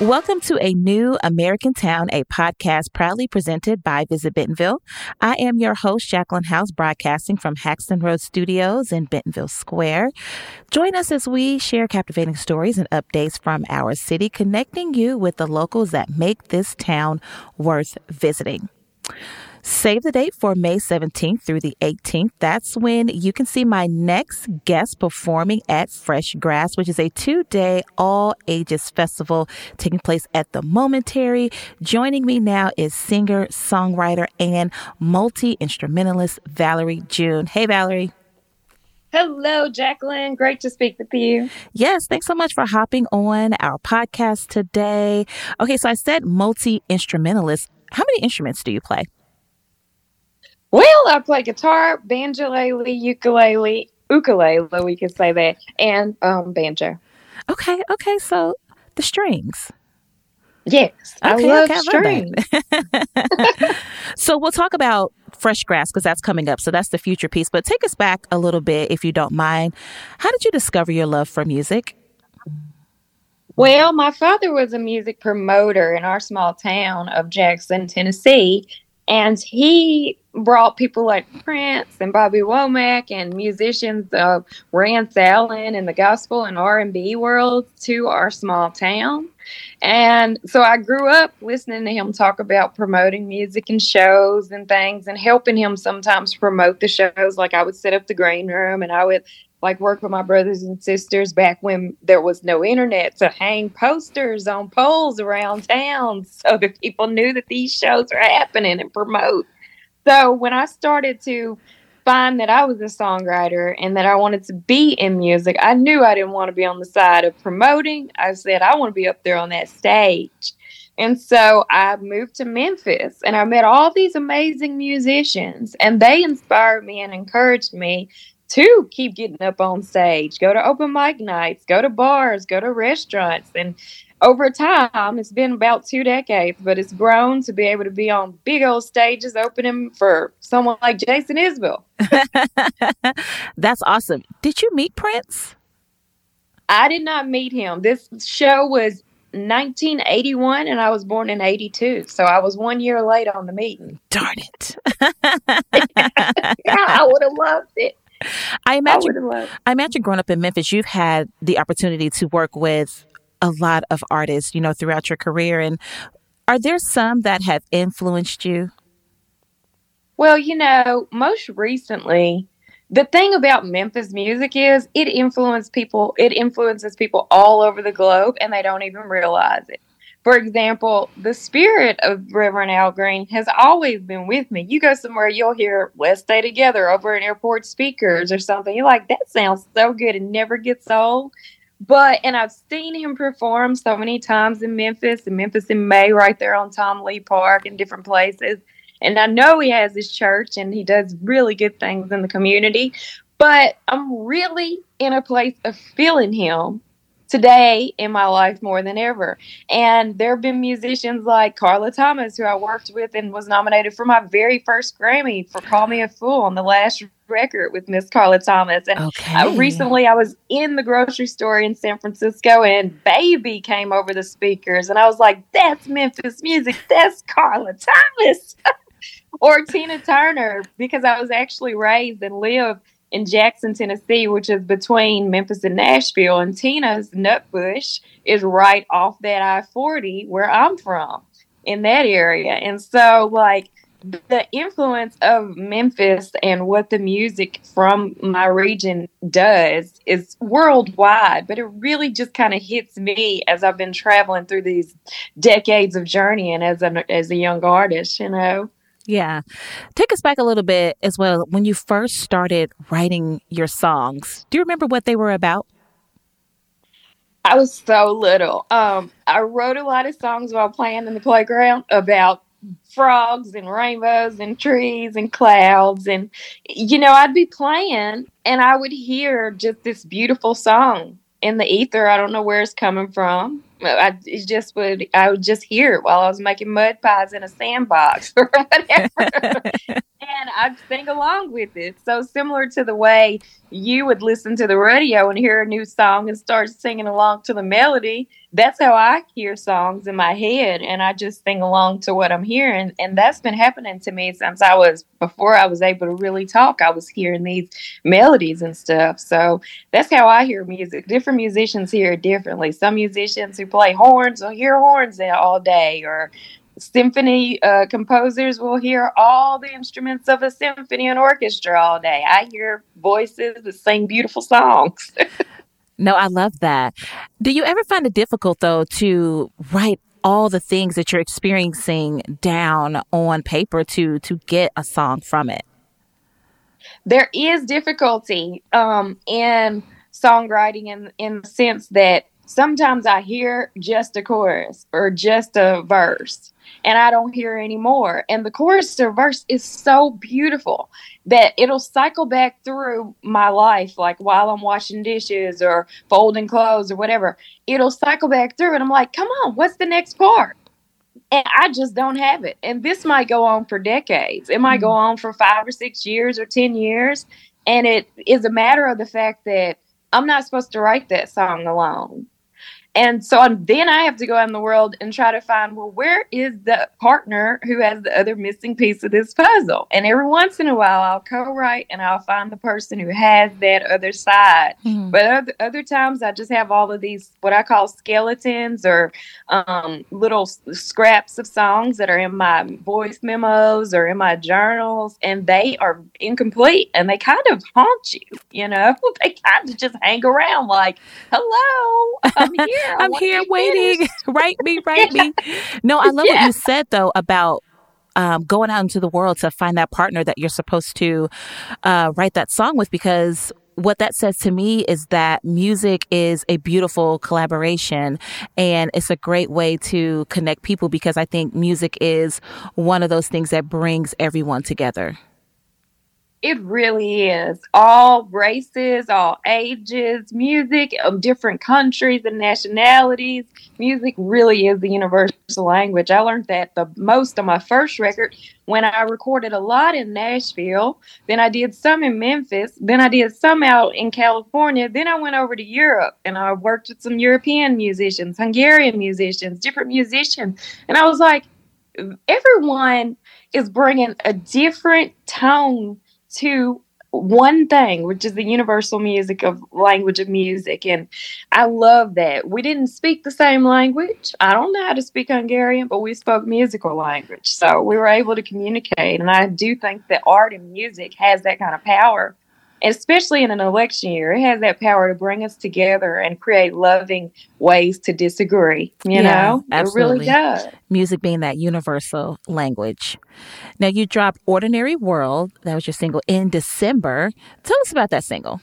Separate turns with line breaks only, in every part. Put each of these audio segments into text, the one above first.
Welcome to A New American Town, a podcast proudly presented by Visit Bentonville. I am your host, Jacqueline House, broadcasting from Haxton Road Studios in Bentonville Square. Join us as we share captivating stories and updates from our city, connecting you with the locals that make this town worth visiting. Save the date for May 17th through the 18th. That's when you can see my next guest performing at Fresh Grass, which is a 2-day all-ages festival taking place at the Momentary. Joining me now is singer, songwriter, and multi-instrumentalist Valerie June. Hey, Valerie.
Hello, Jacqueline. Great to speak with you.
Yes, thanks so much for hopping on our podcast today. Okay, so I said multi-instrumentalist. How many instruments do you play?
Well, I play guitar, banjolele, ukulele, we could say that, and banjo.
Okay, so the strings.
Yes,
Okay,
I love
I
strings.
So we'll talk about Fresh Grass because that's coming up. So that's the future piece. But take us back a little bit, if you don't mind. How did you discover your love for music?
Well, my father was a music promoter in our small town of Jackson, Tennessee, and he brought people like Prince and Bobby Womack and musicians of Rance Allen in the gospel and R&B world to our small town. And so I grew up listening to him talk about promoting music and shows and things and helping him sometimes promote the shows. Like I would set up the green room and I would like work with my brothers and sisters back when there was no internet to hang posters on poles around town so that people knew that these shows were happening and promote. So when I started to find that I was a songwriter and that I wanted to be in music, I knew I didn't want to be on the side of promoting. I said, I want to be up there on that stage. And so I moved to Memphis and I met all these amazing musicians and they inspired me and encouraged me to keep getting up on stage, go to open mic nights, go to bars, go to restaurants. And over time, it's been about 2 decades, but it's grown to be able to be on big old stages opening for someone like Jason Isbell.
That's awesome. Did you meet Prince?
I did not meet him. This show was 1981 and I was born in 82. So I was 1 year late on the meeting.
Darn it.
Yeah, I would have loved it.
I imagine growing up in Memphis, you've had the opportunity to work with a lot of artists, throughout your career. And are there some that have influenced you?
Well, most recently, the thing about Memphis music is it influences people all over the globe and they don't even realize it. For example, the spirit of Reverend Al Green has always been with me. You go somewhere, you'll hear Let's Stay Together over in airport speakers or something. You're like, that sounds so good and never gets old. And I've seen him perform so many times in Memphis in May, right there on Tom Lee Park and different places. And I know he has his church and he does really good things in the community. But I'm really in a place of feeling him today in my life more than ever. And there have been musicians like Carla Thomas, who I worked with and was nominated for my very first Grammy for Call Me a Fool on the last record with Miss Carla Thomas. And recently I was in the grocery store in San Francisco and Baby came over the speakers and I was like, that's Memphis music. That's Carla Thomas. Or Tina Turner, because I was actually raised and lived in Jackson, Tennessee, which is between Memphis and Nashville. And Tina's Nutbush is right off that I-40 where I'm from in that area. And so, the influence of Memphis and what the music from my region does is worldwide, but it really just kind of hits me as I've been traveling through these decades of journeying as a young artist,
Yeah. Take us back a little bit as well. When you first started writing your songs, do you remember what they were about?
I was so little. I wrote a lot of songs while playing in the playground about frogs and rainbows and trees and clouds. And, I'd be playing and I would hear just this beautiful song in the ether. I don't know where it's coming from. I would just hear it while I was making mud pies in a sandbox or whatever. And I'd sing along with it. So similar to the way you would listen to the radio and hear a new song and start singing along to the melody. That's how I hear songs in my head, and I just sing along to what I'm hearing. And that's been happening to me since before I was able to really talk. I was hearing these melodies and stuff. So that's how I hear music. Different musicians hear it differently. Some musicians who play horns will hear horns all day, or symphony composers will hear all the instruments of a symphony and orchestra all day. I hear voices that sing beautiful songs.
No, I love that. Do you ever find it difficult, though, to write all the things that you're experiencing down on paper to get a song from it?
There is difficulty in songwriting in the sense that sometimes I hear just a chorus or just a verse and I don't hear any more. And the chorus or verse is so beautiful that it'll cycle back through my life, like while I'm washing dishes or folding clothes or whatever. It'll cycle back through and I'm like, come on, what's the next part? And I just don't have it. And this might go on for decades. It might go on for 5 or 6 years or 10 years. And it is a matter of the fact that I'm not supposed to write that song alone. And so then I have to go out in the world and try to find, well, where is the partner who has the other missing piece of this puzzle? And every once in a while, I'll co-write and I'll find the person who has that other side. Mm-hmm. But other times, I just have all of these, what I call skeletons or little scraps of songs that are in my voice memos or in my journals, and they are incomplete and they kind of haunt you, you know? They kind of just hang around like, hello, I'm here.
I'm here waiting. Write me. No, I love what you said, though, about going out into the world to find that partner that you're supposed to write that song with, because what that says to me is that music is a beautiful collaboration and it's a great way to connect people, because I think music is one of those things that brings everyone together.
It really is. All races, all ages, music of different countries and nationalities. Music really is the universal language. I learned that the most on my first record when I recorded a lot in Nashville. Then I did some in Memphis. Then I did some out in California. Then I went over to Europe and I worked with some European musicians, Hungarian musicians, different musicians. And I was like, everyone is bringing a different tone to one thing, which is the universal language of music. And I love that. We didn't speak the same language. I don't know how to speak Hungarian, but we spoke musical language. So we were able to communicate. And I do think that art and music has that kind of power, especially in an election year. It has that power to bring us together and create loving ways to disagree. You know,
absolutely.
It really does.
Music being that universal language. Now, you dropped Ordinary World. That was your single in December. Tell us about that single.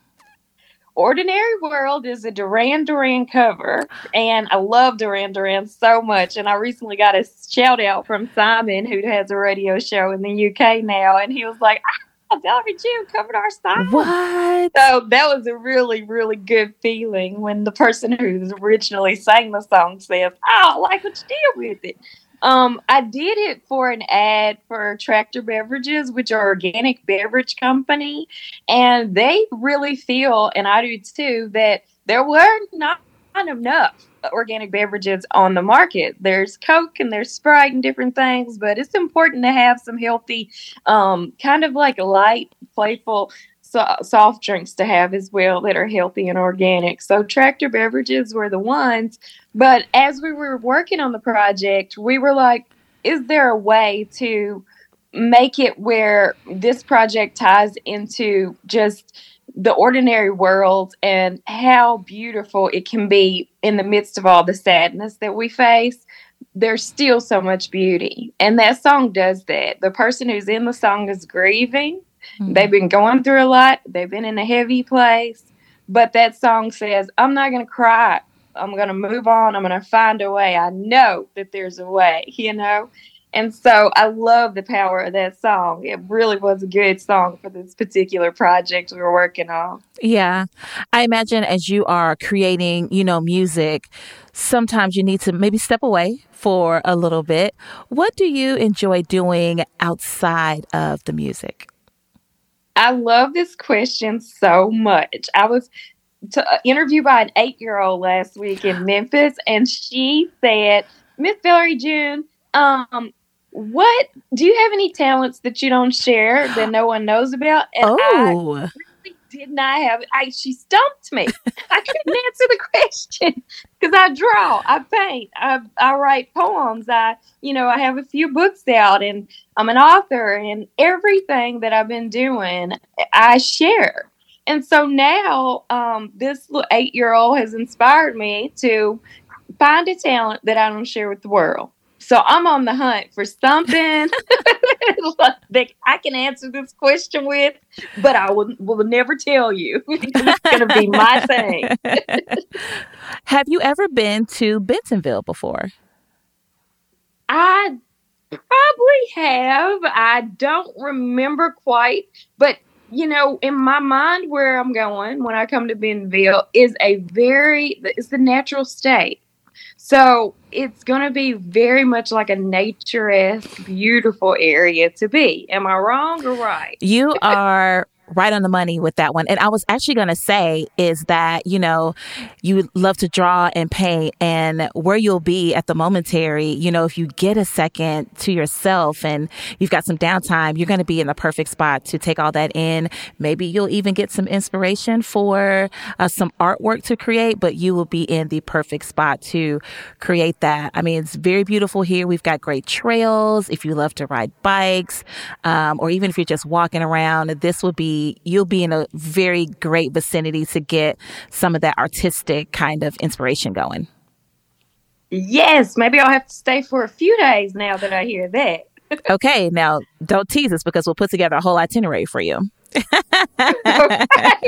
Ordinary World is a Duran Duran cover, and I love Duran Duran so much. And I recently got a shout out from Simon, who has a radio show in the UK now, and he was like, I heard you covered our song.
What?
So that was a really, really good feeling when the person who originally sang the song says, oh, I like what you did with it. I did it for an ad for Tractor Beverages, which are an organic beverage company. And they really feel, and I do too, that there were not enough organic beverages on the market. There's Coke and there's Sprite and different things, but it's important to have some healthy, kind of like light, playful soft drinks to have as well that are healthy and organic. So Tractor Beverages were the ones. But as we were working on the project, we were like, is there a way to make it where this project ties into just the ordinary world and how beautiful it can be in the midst of all the sadness that we face? There's still so much beauty. And that song does that. The person who's in the song is grieving. Mm-hmm. They've been going through a lot. They've been in a heavy place. But that song says, I'm not going to cry. I'm going to move on. I'm going to find a way. I know that there's a way, you know? And so I love the power of that song. It really was a good song for this particular project we were working on.
Yeah. I imagine as you are creating, music, sometimes you need to maybe step away for a little bit. What do you enjoy doing outside of the music?
I love this question so much. I was interviewed by an 8-year-old last week in Memphis, and she said, Miss Valerie June, what do you have any talents that you don't share that no one knows about? And I really did not have. She stumped me. I couldn't answer the question because I draw, I paint, I write poems. I have a few books out, and I'm an author, and everything that I've been doing, I share. And so now, this little 8-year-old has inspired me to find a talent that I don't share with the world. So I'm on the hunt for something that I can answer this question with, but I will never tell you. It's going to be my thing.
Have you ever been to Bentonville before?
I probably have. I don't remember quite, but in my mind, where I'm going when I come to Bentonville is it's the natural state. So it's going to be very much like a nature-esque, beautiful area to be. Am I wrong or right?
You are right on the money with that one. And I was actually going to say is that, you love to draw and paint, and where you'll be at the Momentary, if you get a second to yourself and you've got some downtime, you're going to be in the perfect spot to take all that in. Maybe you'll even get some inspiration for some artwork to create, but you will be in the perfect spot to create that. I mean, it's very beautiful here. We've got great trails. If you love to ride bikes, or even if you're just walking around, you'll be in a very great vicinity to get some of that artistic kind of inspiration going.
Yes, maybe I'll have to stay for a few days now that I hear that.
Okay, now don't tease us because we'll put together a whole itinerary for you.
Okay.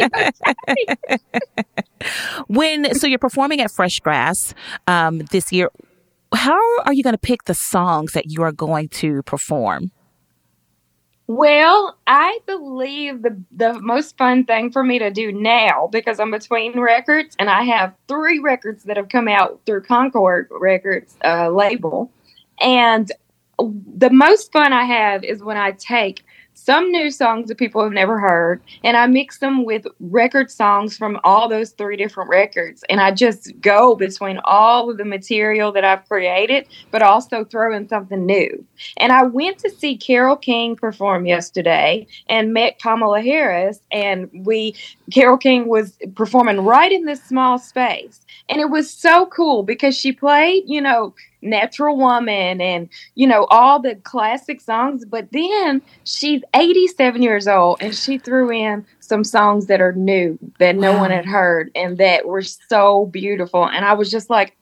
So you're performing at Fresh Grass this year. How are you going to pick the songs that you are going to perform?
Well, I believe the most fun thing for me to do now, because I'm between records and I have 3 records that have come out through Concord Records label. And the most fun I have is when I take some new songs that people have never heard, and I mix them with record songs from all those 3 different records. And I just go between all of the material that I've created, but also throw in something new. And I went to see Carole King perform yesterday and met Kamala Harris, and Carole King was performing right in this small space. And it was so cool because she played, Natural Woman and, all the classic songs. But then she's 87 years old and she threw in some songs that are new that no one had heard and that were so beautiful. And I was just like,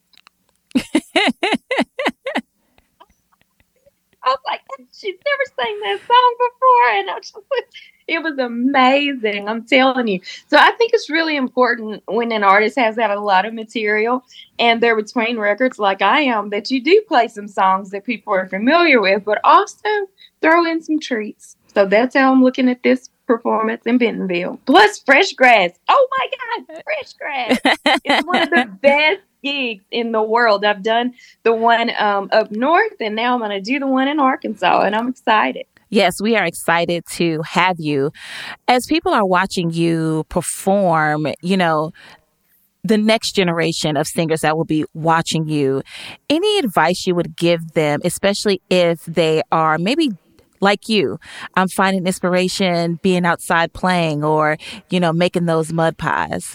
she's never sang that song before. And I was just like, it was amazing. I'm telling you. So I think it's really important when an artist has had a lot of material and they're between records like I am, that you do play some songs that people are familiar with, but also throw in some treats. So that's how I'm looking at this performance in Bentonville. Plus Fresh Grass. Oh my God, Fresh Grass. It's one of the best gigs in the world. I've done the one up north, and now I'm going to do the one in Arkansas, and I'm excited.
Yes, we are excited to have you. As people are watching you perform, the next generation of singers that will be watching you, any advice you would give them, especially if they are maybe like you, I'm finding inspiration being outside playing or, making those mud pies?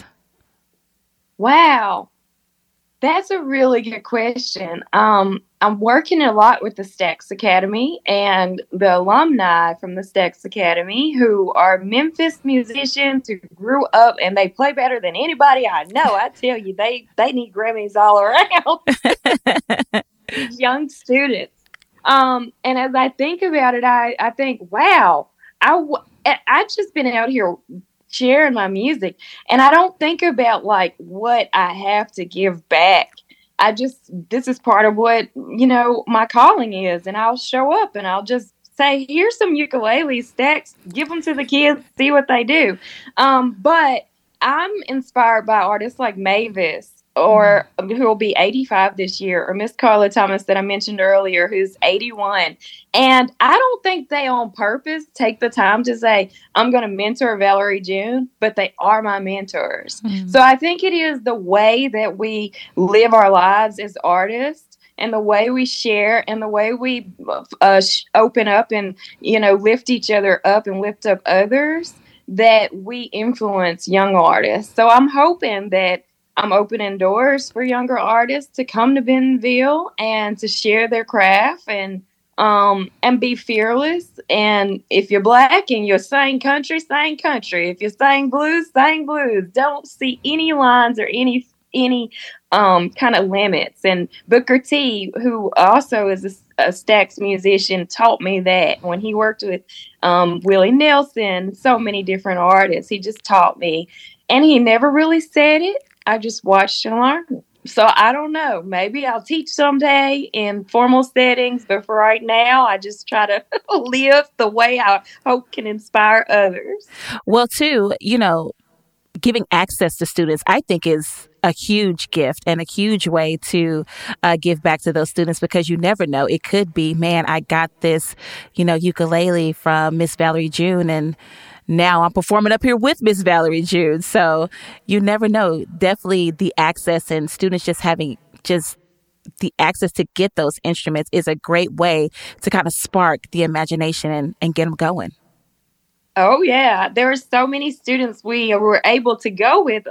Wow. That's a really good question. I'm working a lot with the Stax Academy and the alumni from the Stax Academy who are Memphis musicians who grew up and they play better than anybody I know. I tell you, they need Grammys all around. These young students. And as I think about it, I think, wow, I've just been out here sharing my music, and I don't think about like what I have to give back this is part of what, my calling is. And I'll show up and I'll just say, here's some ukulele stacks, give them to the kids, see what they do. But I'm inspired by artists like Mavis, or who will be 85 this year, or Miss Carla Thomas that I mentioned earlier, who's 81. And I don't think they on purpose take the time to say, I'm going to mentor Valerie June, but they are my mentors. Mm-hmm. So I think it is the way that we live our lives as artists, and the way we share, and the way we open up and, lift each other up and lift up others, that we influence young artists. So I'm hoping that I'm opening doors for younger artists to come to Bentonville and to share their craft and be fearless. And if you're Black and you sing country, sing country. If you sing blues, sing blues. Don't see any lines or any kind of limits. And Booker T, who also is a Stax musician, taught me that when he worked with Willie Nelson, so many different artists. He just taught me, and he never really said it. I just watched and learned. So I don't know. Maybe I'll teach someday in formal settings, but for right now, I just try to live the way I hope can inspire others.
Well, too, giving access to students, I think, is a huge gift and a huge way to give back to those students, because you never know. It could be, man, I got this, ukulele from Miss Valerie June, and now I'm performing up here with Miss Valerie June. So you never know. Definitely the access, and students just having the access to get those instruments is a great way to kind of spark the imagination and get them going.
Oh, yeah. There are so many students we were able to go with.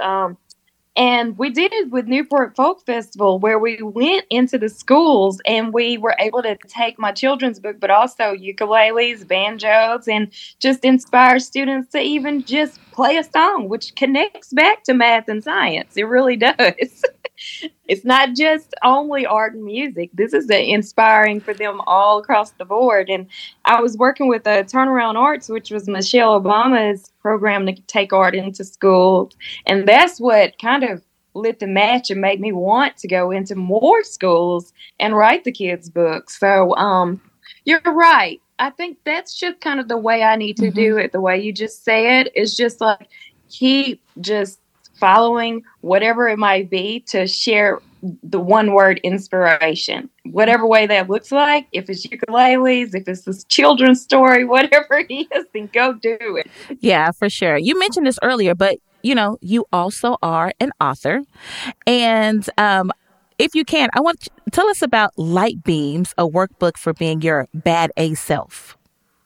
And we did it with Newport Folk Festival, where we went into the schools and we were able to take my children's book, but also ukuleles, banjos, and just inspire students to even just play a song, which connects back to math and science. It really does. It's not just only art and music. This is inspiring for them all across the board. And I was working with Turnaround Arts, which was Michelle Obama's program to take art into schools. And that's what kind of lit the match and made me want to go into more schools and write the kids' books. So you're right. I think that's just kind of the way I need to do it. The way you just say it is just like, keep just following whatever it might be to share the one word inspiration, whatever way that looks like. If it's ukuleles, if it's this children's story, whatever it is, then go do it.
Yeah, for sure. You mentioned this earlier, but you also are an author. And if you can, I want to tell us about Light Beams, a workbook for being your bad A self.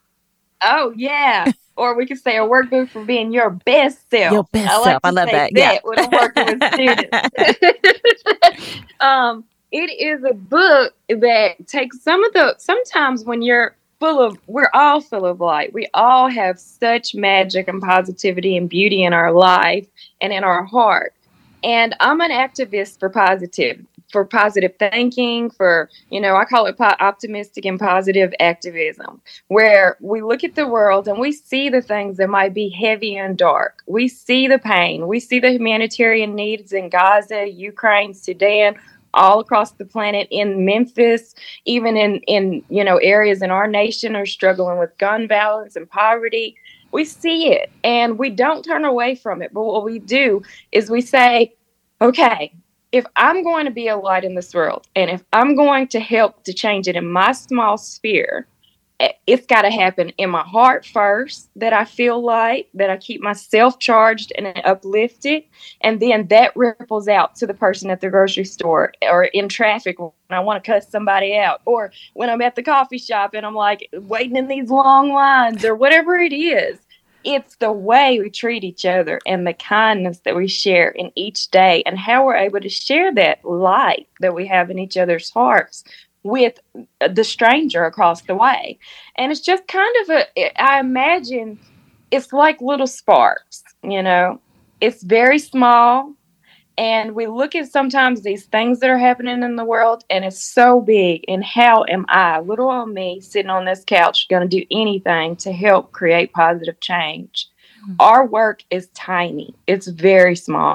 Oh, yeah. Or we could say a workbook for being your best self.
Your best self. I love that. Yeah.
When I'm working with students. It is a book that takes sometimes when we're all full of light. We all have such magic and positivity and beauty in our life and in our heart. And I'm an activist for positive thinking, I call it optimistic and positive activism, where we look at the world and we see the things that might be heavy and dark. We see the pain. We see the humanitarian needs in Gaza, Ukraine, Sudan, all across the planet, in Memphis, even in areas in our nation are struggling with gun violence and poverty. We see it and we don't turn away from it. But what we do is we say, okay, if I'm going to be a light in this world, and if I'm going to help to change it in my small sphere, it's got to happen in my heart first, that I feel light, that I keep myself charged and uplifted, and then that ripples out to the person at the grocery store or in traffic when I want to cuss somebody out, or when I'm at the coffee shop and I'm like waiting in these long lines, or whatever it is. It's the way we treat each other and the kindness that we share in each day, and how we're able to share that light that we have in each other's hearts with the stranger across the way. And it's just kind of I imagine it's like little sparks, it's very small. And we look at sometimes these things that are happening in the world, and it's so big. And how am I, little old me, sitting on this couch, going to do anything to help create positive change? Mm-hmm. Our work is tiny. It's very small.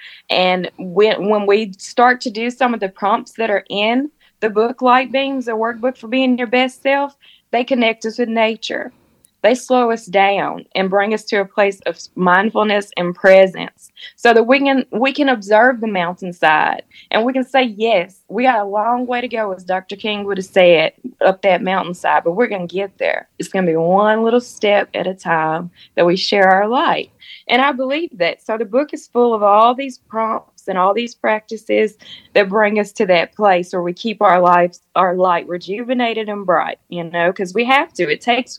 And when we start to do some of the prompts that are in the book Light Beams, a workbook for being your best self, they connect us with nature. They slow us down and bring us to a place of mindfulness and presence so that we can observe the mountainside and we can say, yes, we got a long way to go, as Dr. King would have said, up that mountainside, but we're going to get there. It's going to be one little step at a time that we share our light. And I believe that. So the book is full of all these prompts and all these practices that bring us to that place where we keep our light rejuvenated and bright, because we have to. It takes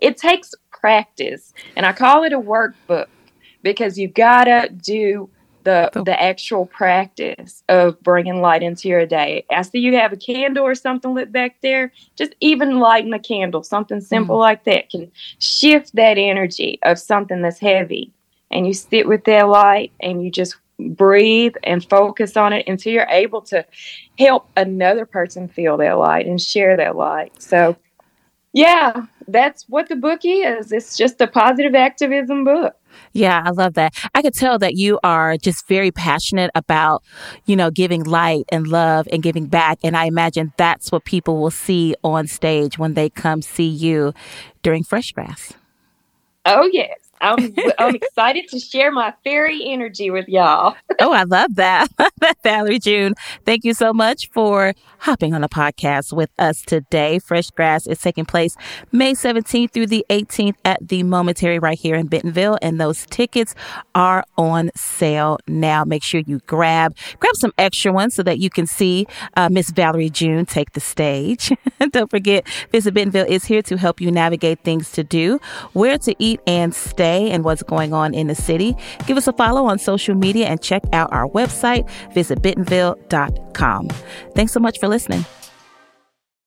practice. And I call it a workbook because you've got to do the actual practice of bringing light into your day. I see you have a candle or something lit back there. Just even lighting a candle, something simple like that, can shift that energy of something that's heavy. And you sit with that light and you just breathe and focus on it until you're able to help another person feel that light and share that light. So, yeah, that's what the book is. It's just a positive activism book.
Yeah, I love that. I could tell that you are just very passionate about, giving light and love and giving back. And I imagine that's what people will see on stage when they come see you during Fresh Grass.
Oh, yes. I'm excited to share my fairy energy with y'all.
Oh, I love that. Valerie June, thank you so much for hopping on the podcast with us today. Fresh Grass is taking place May 17th through the 18th at the Momentary right here in Bentonville. And those tickets are on sale now. Make sure you grab some extra ones so that you can see Miss Valerie June take the stage. Don't forget, Visit Bentonville is here to help you navigate things to do, where to eat and stay, and what's going on in the city. Give us a follow on social media and check out our website, visitbentonville.com. Thanks so much for listening.